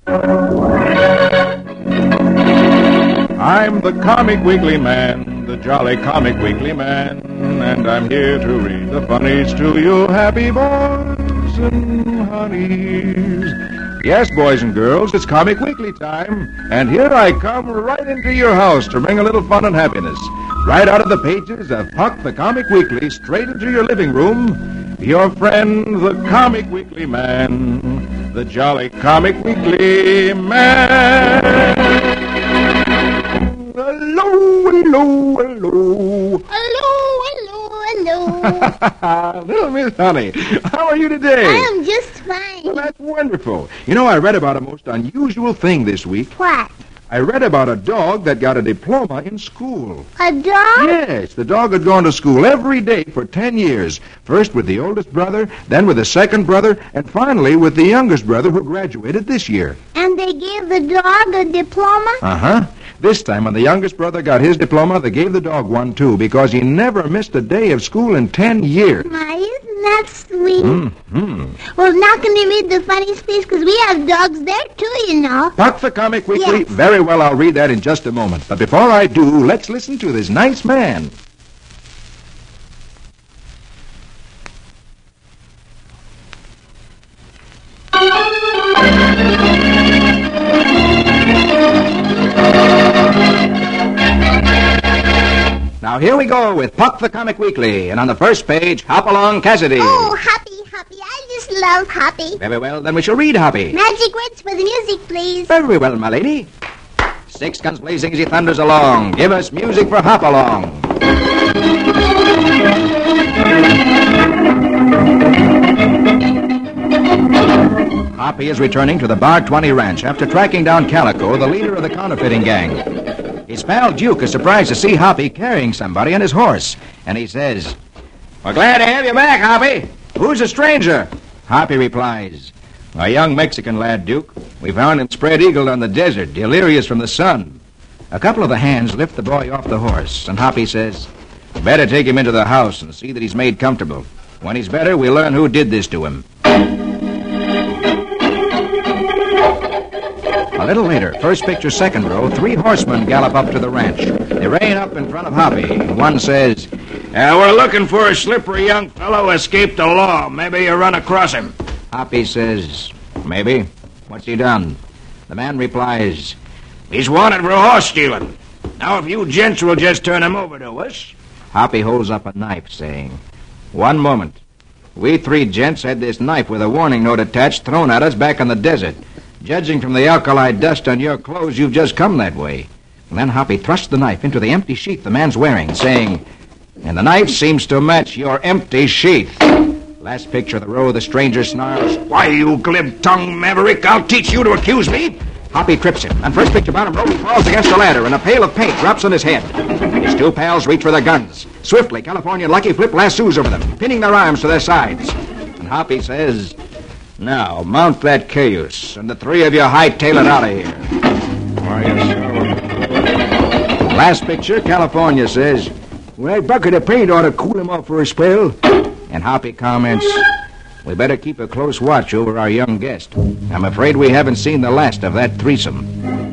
I'm the Comic Weekly Man, the jolly Comic Weekly Man, and I'm here to read the funnies to you happy boys and honeys. Yes, boys and girls, it's Comic Weekly time, and here I come right into your house to bring a little fun and happiness. Right out of the pages of Puck the Comic Weekly, straight into your living room, your friend, the Comic Weekly Man, the jolly Comic Weekly Man. Hello, hello, hello. Hello, hello, hello. Little Miss Honey, how are you today? I am just fine. Well, that's wonderful. You know, I read about a most unusual thing this week. What? I read about a dog that got a diploma in school. A dog? Yes, the dog had gone to school every day for 10 years. First with the oldest brother, then with the second brother, and finally with the youngest brother who graduated this year. And they gave the dog a diploma? Uh-huh. This time, when the youngest brother got his diploma, they gave the dog one, too, because he never missed a day of school in 10 years. My, isn't that sweet? Mm-hmm. Well, now can you read the funnies, please? Because we have dogs there, too, you know. Puck the Comic Weekly? Yes. Very well, I'll read that in just a moment. But before I do, let's listen to this nice man. Now, here we go with Puck the Comic Weekly, and on the first page, Hopalong Cassidy. Oh, Hoppy. I just love Hoppy. Very well, then we shall read Hoppy. Magic words for the music, please. Very well, my lady. 6 guns blazing as he thunders along. Give us music for Hopalong. Hoppy is returning to the Bar 20 Ranch after tracking down Calico, the leader of the counterfeiting gang. His pal Duke is surprised to see Hoppy carrying somebody on his horse, and he says, "We're glad to have you back, Hoppy. Who's the stranger?" Hoppy replies, "A young Mexican lad, Duke. We found him spread-eagled on the desert, delirious from the sun." A couple of the hands lift the boy off the horse, and Hoppy says, "Better take him into the house and see that he's made comfortable. When he's better, we'll learn who did this to him." A little later, first picture, second row, 3 horsemen gallop up to the ranch. They rein up in front of Hoppy. One says, We're looking for a slippery young fellow who escaped the law. Maybe you run across him. Hoppy says, "Maybe. What's he done?" The man replies, He's wanted for horse stealing. Now, if you gents will just turn him over to us. Hoppy holds up a knife, saying, "One moment. We 3 gents had this knife with a warning note attached thrown at us back in the desert. Judging from the alkali dust on your clothes, you've just come that way." And then Hoppy thrusts the knife into the empty sheath the man's wearing, saying, "And the knife seems to match your empty sheath." Last picture of the row, the stranger snarls, Why, you glib-tongued maverick, I'll teach you to accuse me. Hoppy trips him, and first picture bottom row, he falls against a ladder, and a pail of paint drops on his head. His 2 pals reach for their guns. Swiftly, California and Lucky flip lassos over them, pinning their arms to their sides. And Hoppy says, "Now, mount that cayuse, and the 3 of you hightail it out of here." Last picture, California says, "Well, that bucket of paint ought to cool him off for a spell." And Hoppy comments, "We better keep a close watch over our young guest. I'm afraid we haven't seen the last of that threesome."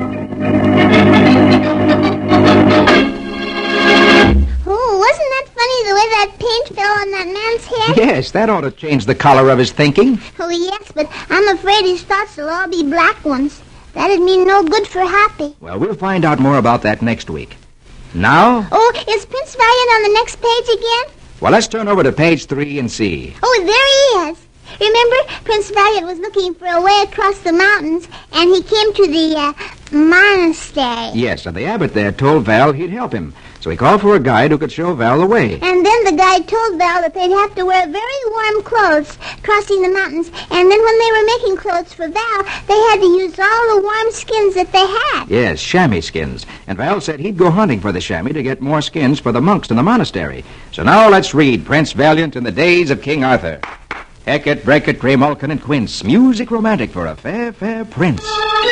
Oh, wasn't that funny the way that paint fell on that man's head? Yes, that ought to change the color of his thinking. Oh, yes, but I'm afraid his thoughts will all be black ones. That'd mean no good for Hoppy. Well, we'll find out more about that next week. Now? Oh, is Prince Valiant on the next page again? Well, let's turn over to page 3 and see. Oh, there he is. Remember, Prince Valiant was looking for a way across the mountains, and he came to the monastery. Yes, and the abbot there told Val he'd help him. So he called for a guide who could show Val the way. And then the guide told Val that they'd have to wear very warm clothes crossing the mountains. And then when they were making clothes for Val, they had to use all the warm skins that they had. Yes, chamois skins. And Val said he'd go hunting for the chamois to get more skins for the monks in the monastery. So now let's read Prince Valiant in the Days of King Arthur. Hecate, Brecket, Graymalkin, and Quince. Music romantic for a fair, fair prince.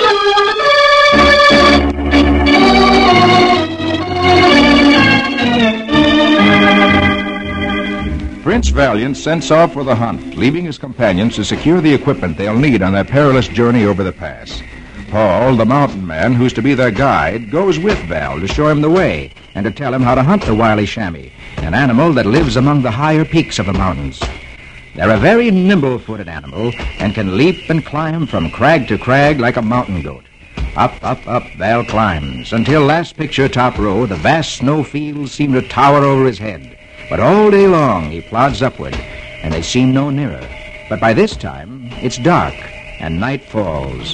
Prince Valiant sets off for the hunt, leaving his companions to secure the equipment they'll need on their perilous journey over the pass. Paul, the mountain man, who's to be their guide, goes with Val to show him the way and to tell him how to hunt the wily chamois, an animal that lives among the higher peaks of the mountains. They're a very nimble-footed animal and can leap and climb from crag to crag like a mountain goat. Up, up, up, Val climbs, until last picture, top row, the vast snow fields seem to tower over his head. But all day long he plods upward, and they seem no nearer. But by this time, it's dark, and night falls.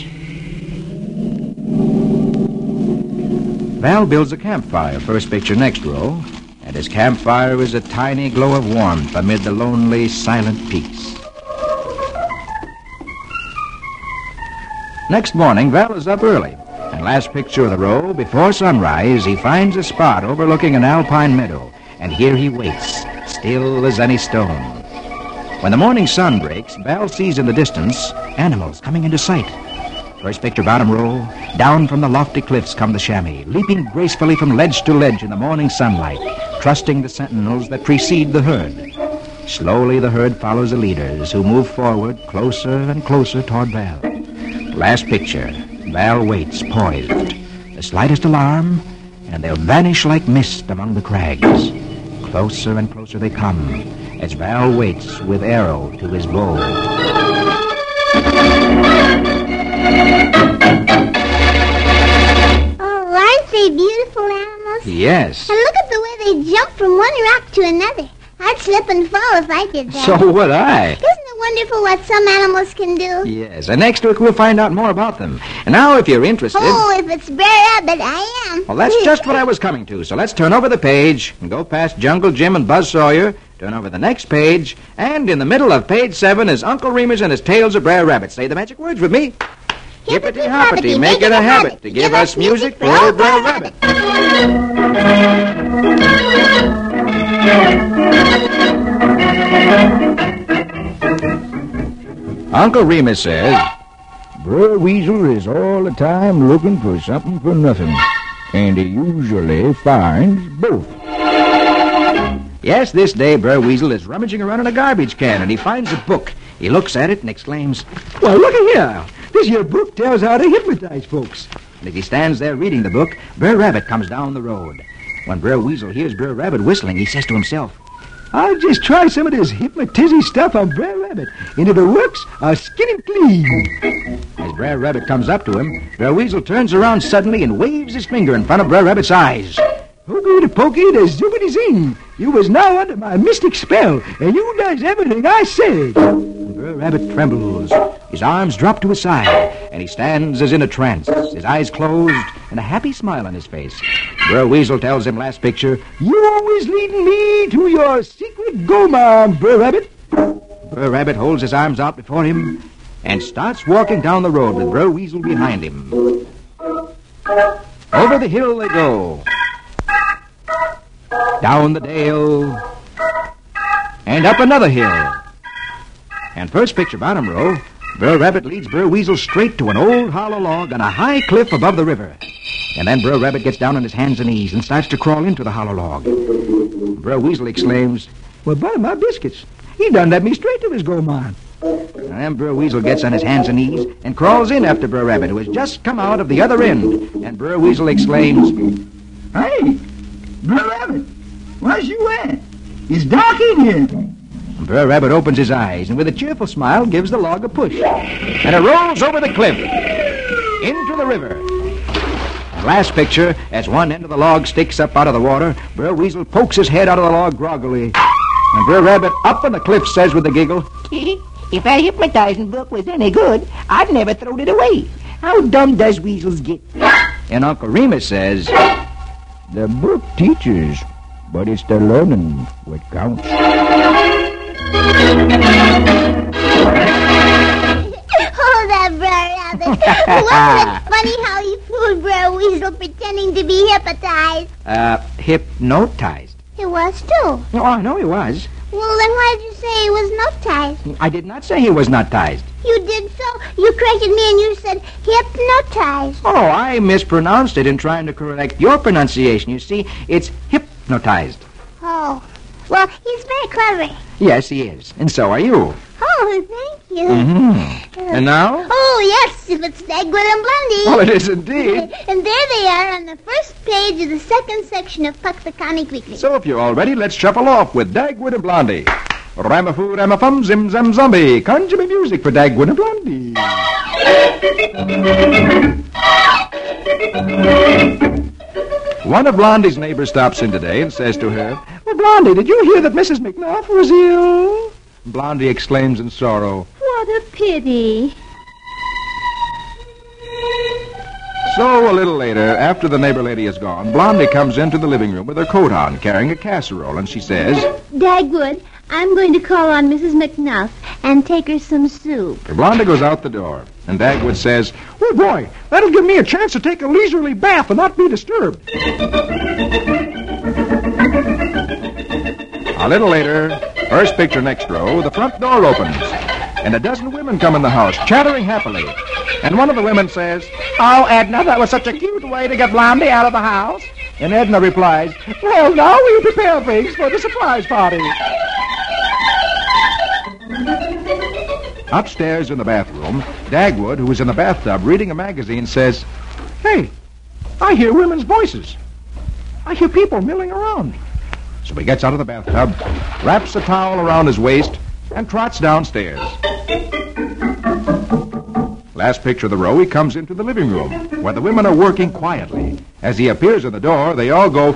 Val builds a campfire, first picture, next row, and his campfire is a tiny glow of warmth amid the lonely, silent peaks. Next morning, Val is up early, and last picture of the row, before sunrise, he finds a spot overlooking an alpine meadow, and here he waits, still as any stone. When the morning sun breaks, Val sees in the distance animals coming into sight. First picture, bottom row, down from the lofty cliffs come the chamois, leaping gracefully from ledge to ledge in the morning sunlight, trusting the sentinels that precede the herd. Slowly the herd follows the leaders, who move forward closer and closer toward Val. Last picture, Val waits, poised. The slightest alarm, and they'll vanish like mist among the crags. Closer and closer they come, as Val waits with arrow to his bow. Oh, aren't they beautiful animals? Yes. And look at the way they jump from one rock to another. I'd slip and fall if I did that. So would I. Isn't it wonderful what some animals can do? Yes, and next week we'll find out more about them. And now, if you're interested... Oh, if it's Brer Rabbit, I am. Well, that's just what I was coming to. So let's turn over the page and go past Jungle Jim and Buzz Sawyer, turn over the next page, and in the middle of page 7 is Uncle Remus and his Tales of Brer Rabbit. Say the magic words with me. Hippity-hoppity, make it a habit to give us music for old Brer Rabbit. Uncle Remus says, Brer Weasel is all the time looking for something for nothing, and he usually finds both. Yes, this day Brer Weasel is rummaging around in a garbage can, and he finds a book. He looks at it and exclaims, Well, look at here. This here book tells how to hypnotize folks. and as he stands there reading the book, Brer Rabbit comes down the road. When Brer Weasel hears Brer Rabbit whistling, he says to himself, I'll just try some of this hypnotizzy stuff on Brer Rabbit, and if it works, I'll skin him clean. As Brer Rabbit comes up to him, Brer Weasel turns around suddenly and waves his finger in front of Brer Rabbit's eyes. Hokey the pokey, the zoopity zing. You was now under my mystic spell, and you does everything I said. Brer Rabbit trembles. His arms drop to his side, and he stands as in a trance, his eyes closed and a happy smile on his face. Brer Weasel tells him last picture, You always leading me to your secret go-mom, Brer Rabbit. Brer Rabbit holds his arms out before him and starts walking down the road with Brer Weasel behind him. Over the hill they go. Down the dale. And up another hill. And first picture, bottom row, Brer Rabbit leads Brer Weasel straight to an old hollow log on a high cliff above the river. And then Brer Rabbit gets down on his hands and knees and starts to crawl into the hollow log. Brer Weasel exclaims, Well, butter my biscuits. He done led me straight to his go-mom. and then Brer Weasel gets on his hands and knees and crawls in after Brer Rabbit, who has just come out of the other end. And Brer Weasel exclaims, Hey, Brer Rabbit, where's you at? It's dark in here. Brer Rabbit opens his eyes and with a cheerful smile gives the log a push. And it rolls over the cliff into the river. And last picture, as one end of the log sticks up out of the water, Brer Weasel pokes his head out of the log groggily. And Brer Rabbit up on the cliff says with a giggle, If that hypnotizing book was any good, I'd never thrown it away. How dumb does weasels get? And Uncle Remus says, The book teaches, but it's the learning what counts. Oh, that Brer Rabbit. Wasn't it funny how he fooled Brer Weasel pretending to be hypnotized? Hypnotized. It was, too. Oh, I know he was. Well, then why did you say he was hypnotized? I did not say he was not tized. You did so. You corrected me and you said hypnotized. Oh, I mispronounced it in trying to correct your pronunciation. You see, it's hypnotized. Oh. Well, he's very clever. Yes, he is. And so are you. Oh, thank you. And now? Oh, yes, if it's Dagwood and Blondie. Well, it is indeed. And there they are on the first page of the second section of Puck the Comic Weekly. So if you're all ready, let's shuffle off with Dagwood and Blondie. Ramafoo, ramafum, zim, zam, zombie. Conjure me music for Dagwood and Blondie. One of Blondie's neighbors stops in today and says to her, Well, Blondie, did you hear that Mrs. McNuff was ill? Blondie exclaims in sorrow, What a pity. So, a little later, after the neighbor lady is gone, Blondie comes into the living room with her coat on, carrying a casserole, and she says, Dagwood, I'm going to call on Mrs. McNuff and take her some soup. Blondie goes out the door, and Dagwood says, Oh, boy, that'll give me a chance to take a leisurely bath and not be disturbed. A little later, first picture next row, the front door opens, and a dozen women come in the house, chattering happily. And one of the women says, Oh, Edna, that was such a cute way to get Blondie out of the house. and Edna replies, Well, now we'll prepare things for the surprise party. Upstairs in the bathroom, Dagwood, who is in the bathtub reading a magazine, says, Hey, I hear women's voices. I hear people milling around. So he gets out of the bathtub, wraps a towel around his waist, and trots downstairs. Last picture of the row, he comes into the living room, where the women are working quietly. As he appears in the door, they all go,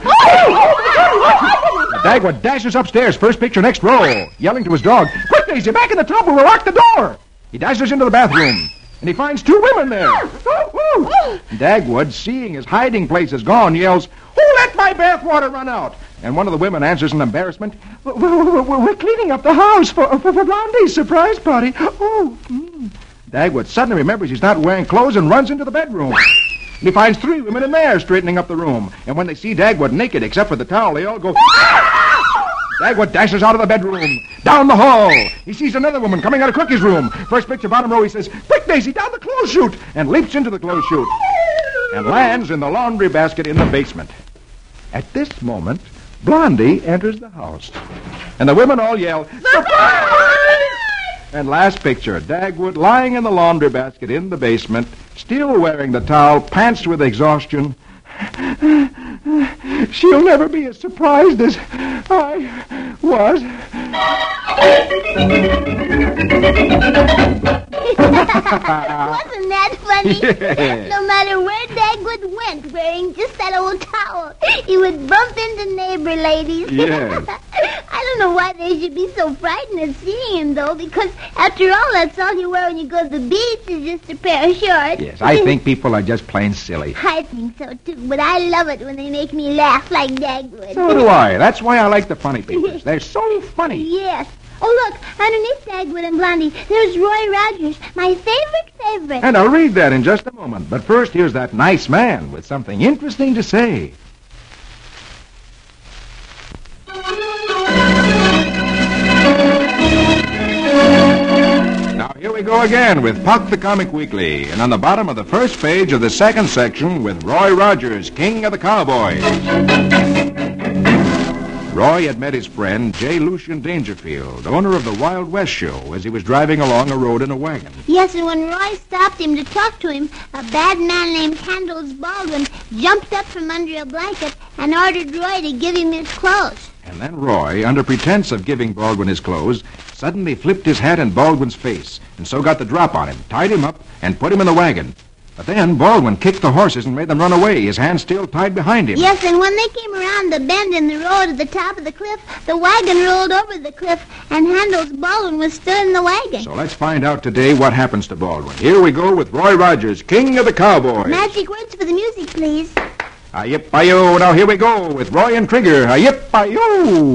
Dagwood dashes upstairs, first picture next row, yelling to his dog, Quick, Daisy, back in the tub. We'll lock the door. He dashes into the bathroom, and he finds two women there. Dagwood, seeing his hiding place is gone, yells, Who let my bathwater run out? And one of the women answers in embarrassment, We're cleaning up the house for Blondie's surprise party. Oh, Dagwood suddenly remembers he's not wearing clothes and runs into the bedroom. And he finds three women in there straightening up the room. And when they see Dagwood naked except for the towel, they all go... Dagwood dashes out of the bedroom, down the hall. He sees another woman coming out of Cookie's room. First picture, bottom row, he says, Quick, Daisy, down the clothes chute, and leaps into the clothes chute and lands in the laundry basket in the basement. At this moment, Blondie enters the house. And the women all yell, Surprise! And last picture, Dagwood lying in the laundry basket in the basement, still wearing the towel, pants with exhaustion. She'll never be as surprised as I was. Wasn't that funny? Yeah. No matter where Dagwood went wearing just that old towel, he would bump into neighbor ladies. Yes. I don't know why they should be so frightened at seeing him, though, because after all, that's all you wear when you go to the beach is just a pair of shorts. Yes, I think people are just plain silly. I think so, too, but I love it when they make me laugh like Dagwood. So do I. That's why I like the funny papers. They're so funny. Yes. Oh, look, underneath Dagwood and Blondie, there's Roy Rogers, my favorite. And I'll read that in just a moment. But first, here's that nice man with something interesting to say. Now, here we go again with Puck the Comic Weekly. And on the bottom of the first page of the second section with Roy Rogers, King of the Cowboys. Roy had met his friend, J. Lucian Dangerfield, owner of the Wild West Show, as he was driving along a road in a wagon. Yes, and when Roy stopped him to talk to him, a bad man named Handles Baldwin jumped up from under a blanket and ordered Roy to give him his clothes. And then Roy, under pretense of giving Baldwin his clothes, suddenly flipped his hat in Baldwin's face, and so got the drop on him, tied him up, and put him in the wagon. But then Baldwin kicked the horses and made them run away, his hands still tied behind him. Yes, and when they came around the bend in the road at the top of the cliff, the wagon rolled over the cliff, and Handles Baldwin was still in the wagon. So let's find out today what happens to Baldwin. Here we go with Roy Rogers, King of the Cowboys. Magic words for the music, please. Yip-a-yo. Now here we go with Roy and Trigger. Yip-a-yo.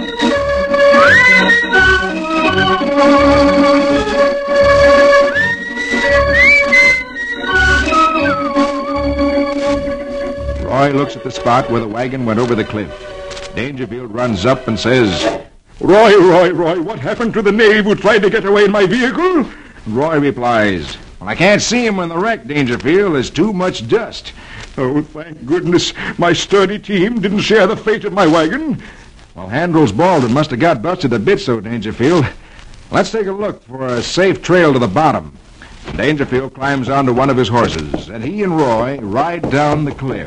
Roy looks at the spot where the wagon went over the cliff. Dangerfield runs up and says, Roy, what happened to the knave who tried to get away in my vehicle? Roy replies, Well, I can't see him in the wreck, Dangerfield. There's too much dust. Oh, thank goodness my sturdy team didn't share the fate of my wagon. Well, Handel's Baldwin must have got busted to bits, so Dangerfield. Let's take a look for a safe trail to the bottom. Dangerfield climbs onto one of his horses, and he and Roy ride down the cliff.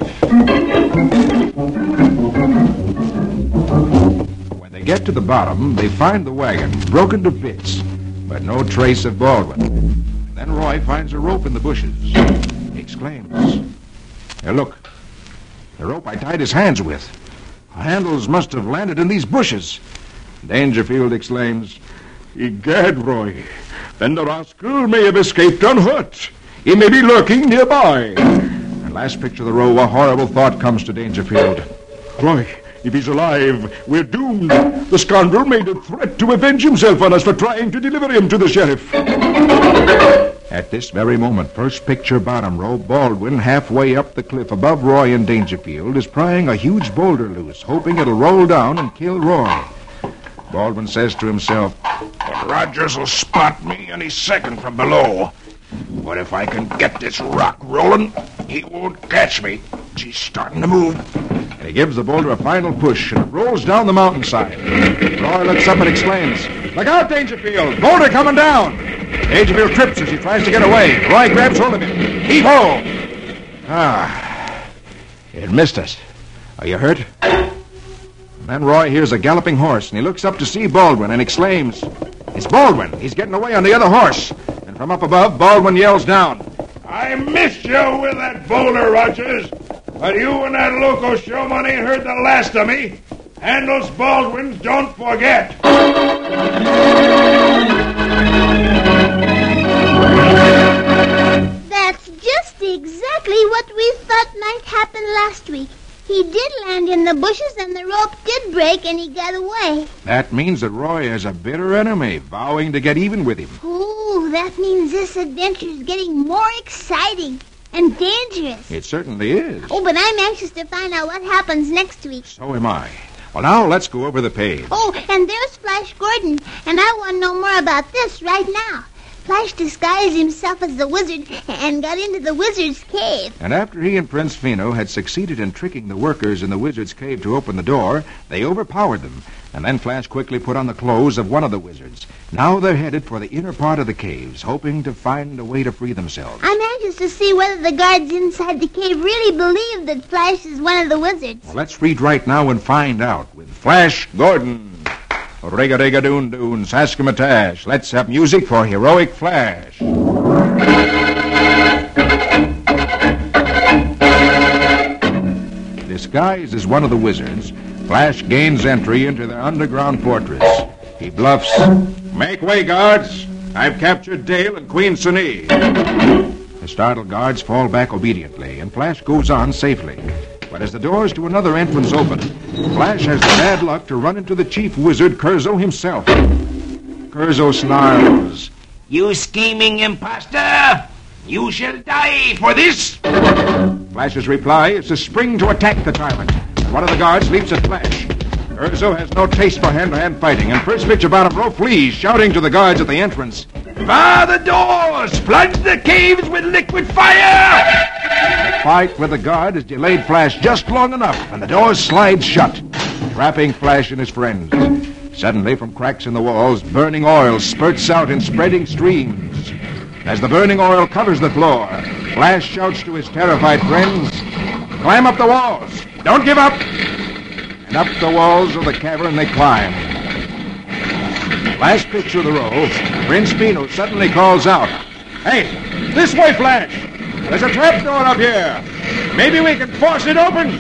When they get to the bottom, they find the wagon broken to bits, but no trace of Baldwin. Then Roy finds a rope in the bushes. He exclaims, "Hey, look, the rope I tied his hands with. Handles must have landed in these bushes." Dangerfield exclaims, "Egad, Roy, then the rascal may have escaped unhurt. He may be lurking nearby." And last picture of the row, a horrible thought comes to Dangerfield. "Roy, if he's alive, we're doomed. The scoundrel made a threat to avenge himself on us for trying to deliver him to the sheriff." At this very moment, first picture bottom row, Baldwin, halfway up the cliff above Roy and Dangerfield, is prying a huge boulder loose, hoping it'll roll down and kill Roy. Baldwin says to himself, Rogers will spot me any second from below. But if I can get this rock rolling, he won't catch me. She's starting to move. and he gives the boulder a final push, and it rolls down the mountainside. Roy looks up and exclaims, "Look out, Dangerfield! Boulder coming down!" Dangerfield trips as he tries to get away. Roy grabs hold of him. Heave-ho! It missed us. Are you hurt? Then Roy hears a galloping horse, and he looks up to see Baldwin and exclaims, "It's Baldwin! He's getting away on the other horse!" And from up above, Baldwin yells down, I missed you with that boulder, Rogers. But you and that loco showman ain't heard the last of me. Handles Baldwin, don't forget. That's just exactly what we thought might happen last week. He did land in the bushes and the rope did break and he got away. That means that Roy has a bitter enemy, vowing to get even with him. Ooh, that means this adventure is getting more exciting and dangerous. It certainly is. Oh, but I'm anxious to find out what happens next week. So am I. Well, now let's go over the page. Oh, and there's Flash Gordon, and I want to know more about this right now. Flash disguised himself as the wizard and got into the wizard's cave. And after he and Prince Fino had succeeded in tricking the workers in the wizard's cave to open the door, they overpowered them. And then Flash quickly put on the clothes of one of the wizards. Now they're headed for the inner part of the caves, hoping to find a way to free themselves. I'm anxious to see whether the guards inside the cave really believe that Flash is one of the wizards. Well, let's read right now and find out with Flash Gordon. Rig-a-dig-a-doon-doon, Saskimatash. Let's have music for Heroic Flash. Disguised as one of the wizards, Flash gains entry into their underground fortress. He bluffs, "Make way, guards! I've captured Dale and Queen Sunee." The startled guards fall back obediently, and Flash goes on safely. But as the doors to another entrance open, Flash has the bad luck to run into the chief wizard, Curzo himself. Curzo snarls, "You scheming imposter! You shall die for this!" Flash's reply is to spring to attack the tyrant. One of the guards leaps at Flash. Curzo has no taste for hand-to-hand fighting, and first picture bottom row flees, shouting to the guards at the entrance, Bar the doors! Flood the caves with liquid fire! The fight with the guard has delayed Flash just long enough, and the doors slide shut, trapping Flash and his friends. Suddenly, from cracks in the walls, burning oil spurts out in spreading streams. As the burning oil covers the floor, Flash shouts to his terrified friends, "Climb up the walls! Don't give up!" And up the walls of the cavern they climb. Last picture of the row, Prince Fino suddenly calls out, "Hey, this way, Flash! There's a trapdoor up here! Maybe we can force it open!"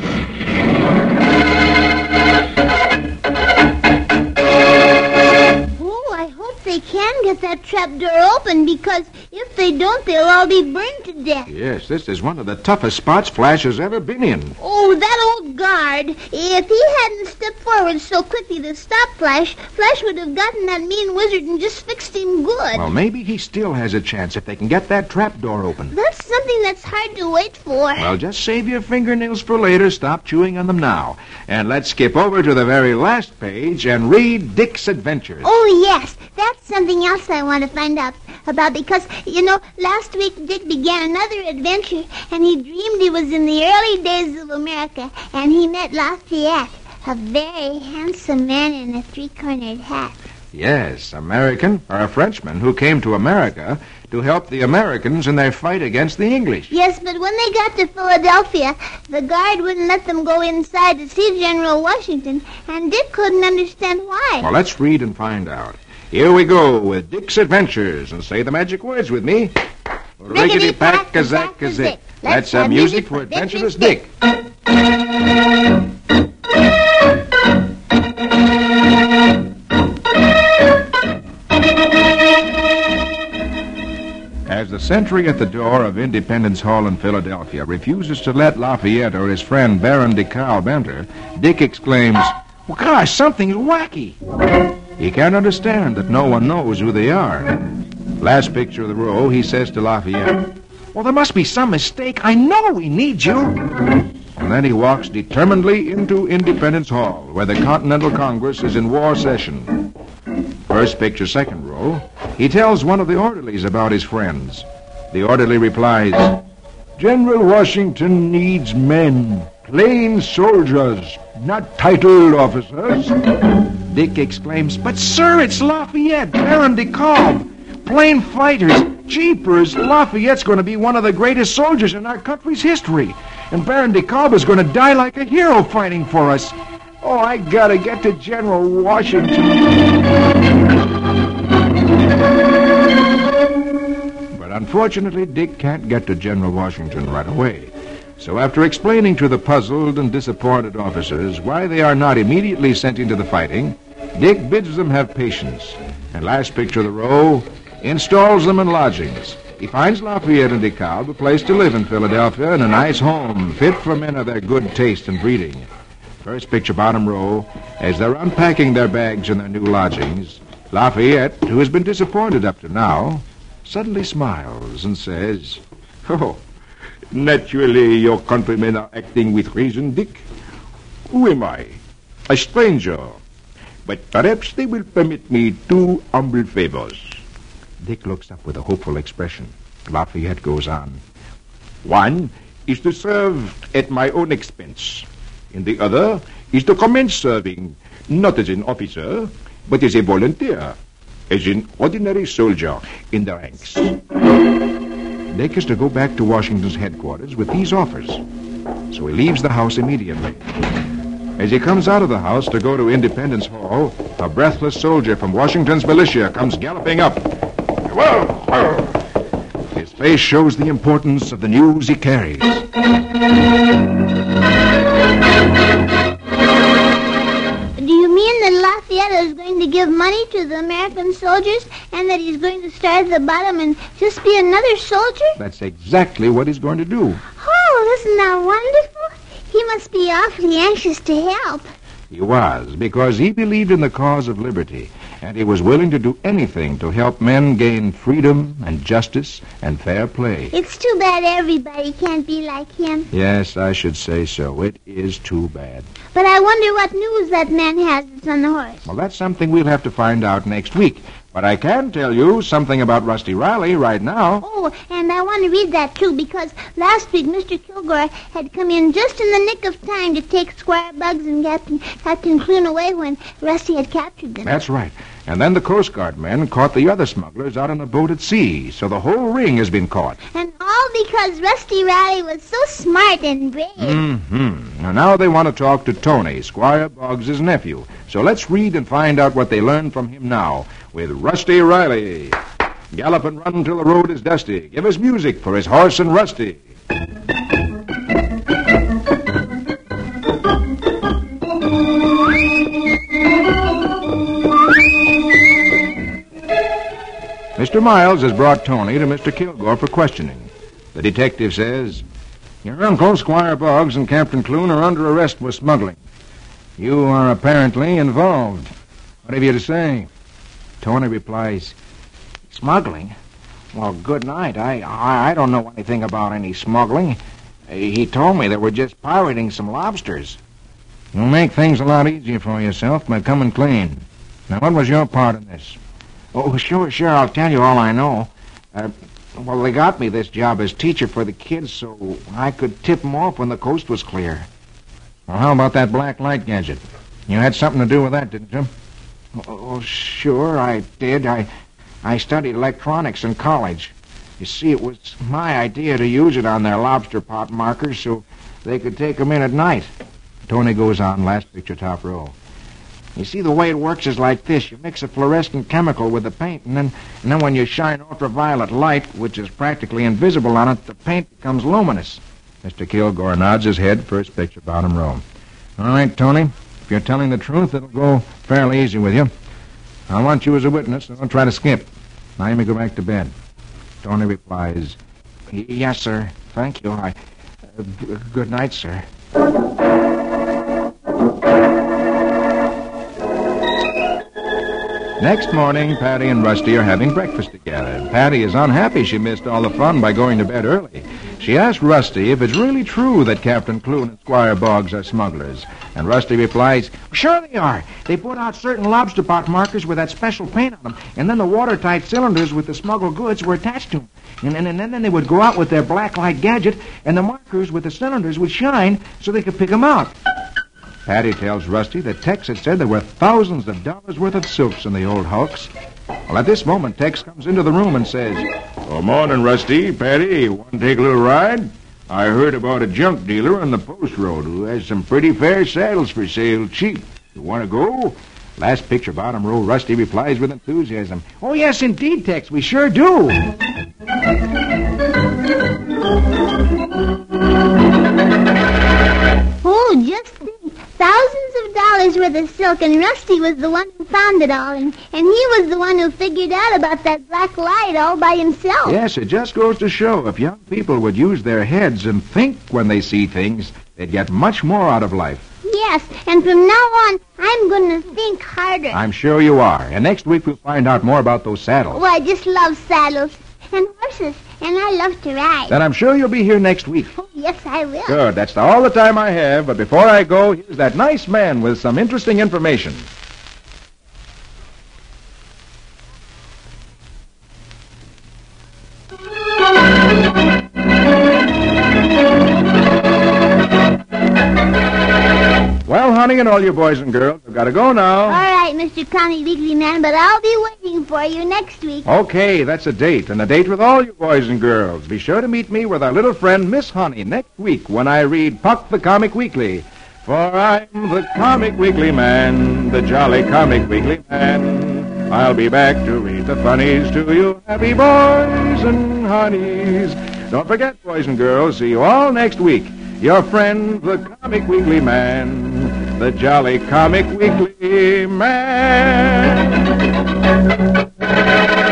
Oh, I hope they can get that trapdoor open, because if they don't, they'll all be burned to death. Yes, this is one of the toughest spots Flash has ever been in. Oh, that old guard. If he hadn't stepped forward so quickly to stop Flash, Flash would have gotten that mean wizard and just fixed him good. Well, maybe he still has a chance if they can get that trapdoor open. That's something that's hard to wait for. Well, just save your fingernails for later. Stop chewing on them now. And let's skip over to the very last page and read Dick's adventures. Oh, yes. That's something else I want to find out about because, last week Dick began another adventure and he dreamed he was in the early days of America and he met Lafayette. A very handsome man in a three-cornered hat. Yes, American or a Frenchman who came to America to help the Americans in their fight against the English. Yes, but when they got to Philadelphia, the guard wouldn't let them go inside to see General Washington, and Dick couldn't understand why. Well, let's read and find out. Here we go with Dick's Adventures, and say the magic words with me. Riggedy-pack-a-zack-a-zick. Let's have music for Adventurous Dick. As the sentry at the door of Independence Hall in Philadelphia refuses to let Lafayette or his friend Baron de Kalb enter, Dick exclaims, "Well, gosh, something's wacky." He can't understand that no one knows who they are. Last picture of the row, he says to Lafayette, "Well, there must be some mistake. I know we need you." And then he walks determinedly into Independence Hall, where the Continental Congress is in war session. First picture, second row, he tells one of the orderlies about his friends. The orderly replies, General Washington needs men, plain soldiers, not titled officers. Dick exclaims, "But, sir, it's Lafayette, Baron de Kalb. Plain fighters. Jeepers, Lafayette's going to be one of the greatest soldiers in our country's history. And Baron de Kalb is going to die like a hero fighting for us. Oh, I gotta get to General Washington." But unfortunately, Dick can't get to General Washington right away. So after explaining to the puzzled and disappointed officers why they are not immediately sent into the fighting, Dick bids them have patience. And last picture of the row, installs them in lodgings. He finds Lafayette and de Kalb a place to live in Philadelphia and a nice home fit for men of their good taste and breeding. First picture, bottom row, as they're unpacking their bags in their new lodgings, Lafayette, who has been disappointed up to now, suddenly smiles and says, "Oh, naturally your countrymen are acting with reason, Dick. Who am I? A stranger. But perhaps they will permit me two humble favors." Dick looks up with a hopeful expression. Lafayette goes on, "One is to serve at my own expense, and the other is to commence serving, not as an officer, but as a volunteer, as an ordinary soldier in the ranks." Dick is to go back to Washington's headquarters with these offers. So he leaves the house immediately. As he comes out of the house to go to Independence Hall, a breathless soldier from Washington's militia comes galloping up. His face shows the importance of the news he carries. Do you mean that Lafayette is going to give money to the American soldiers and that he's going to start at the bottom and just be another soldier? That's exactly what he's going to do. Oh, isn't that wonderful? He must be awfully anxious to help. He was, because he believed in the cause of liberty, and he was willing to do anything to help men gain freedom and justice and fair play. It's too bad everybody can't be like him. Yes, I should say so. It is too bad. But I wonder what news that man has that's on the horse. Well, that's something we'll have to find out next week. But I can tell you something about Rusty Riley right now. Oh, and I want to read that, too, because last week Mr. Kilgore had come in just in the nick of time to take Squire Bugs and Captain Clune away when Rusty had captured them. That's right. And then the Coast Guard men caught the other smugglers out on a boat at sea, so the whole ring has been caught. And all because Rusty Riley was so smart and brave. Mm-hmm. Now they want to talk to Tony, Squire Boggs' nephew. So let's read and find out what they learned from him now with Rusty Riley. Gallop and run till the road is dusty. Give us music for his horse and Rusty. Mr. Miles has brought Tony to Mr. Kilgore for questioning. The detective says, "Your uncle, Squire Boggs, and Captain Clune are under arrest for smuggling. You are apparently involved. What have you to say?" Tony replies, "Smuggling? Well, good night. I don't know anything about any smuggling. He told me that we're just pirating some lobsters." "You'll make things a lot easier for yourself by coming clean. Now, what was your part in this?" "Oh, sure, I'll tell you all I know. Well, they got me this job as teacher for the kids so I could tip them off when the coast was clear." Well, how about that black light gadget? You had something to do with that, didn't you? Oh, sure, I did. I studied electronics in college. You see, it was my idea to use it on their lobster pot markers so they could take them in at night. Tony goes on, last picture, top row. You see, the way it works is like this. You mix a fluorescent chemical with the paint, and then when you shine ultraviolet light, which is practically invisible on it, the paint becomes luminous. Mr. Kilgore nods his head, first picture, bottom row. All right, Tony, if you're telling the truth, it'll go fairly easy with you. I want you as a witness, so don't try to skip. Now you may go back to bed. Tony replies, Yes, sir. Thank you. Good night, sir. Next morning, Patty and Rusty are having breakfast together. Patty is unhappy she missed all the fun by going to bed early. She asked Rusty if it's really true that Captain Clune and Squire Boggs are smugglers. And Rusty replies, Sure they are. They put out certain lobster pot markers with that special paint on them, and then the watertight cylinders with the smuggled goods were attached to them. And then they would go out with their black light gadget, and the markers with the cylinders would shine so they could pick them out. Patty tells Rusty that Tex had said there were thousands of dollars worth of silks in the old hulks. Well, at this moment, Tex comes into the room and says, Oh, morning, Rusty. Patty, want to take a little ride? I heard about a junk dealer on the post road who has some pretty fair saddles for sale cheap. You want to go? Last picture, bottom row, Rusty replies with enthusiasm. Oh, yes, indeed, Tex. We sure do. Oh, just think. Thousands of dollars worth of silk, and Rusty was the one who found it all, and he was the one who figured out about that black light all by himself. Yes, it just goes to show if young people would use their heads and think when they see things, they'd get much more out of life. Yes, and from now on, I'm going to think harder. I'm sure you are. And next week we'll find out more about those saddles. Oh, I just love saddles and horses, and I love to ride. Then I'm sure you'll be here next week. Oh, yes, I will. Good. That's all the time I have. But before I go, here's that nice man with some interesting information. Well, honey, and all you boys and girls, I've got to go now. All right, Mr. Comic Weekly Man, but I'll be waiting for you next week. Okay, that's a date, and a date with all you boys and girls. Be sure to meet me with our little friend, Miss Honey, next week when I read Puck the Comic Weekly. For I'm the Comic Weekly Man, the jolly Comic Weekly Man. I'll be back to read the funnies to you happy boys and honeys. Don't forget, boys and girls, see you all next week. Your friend, the Comic Weekly Man, the jolly Comic Weekly Man.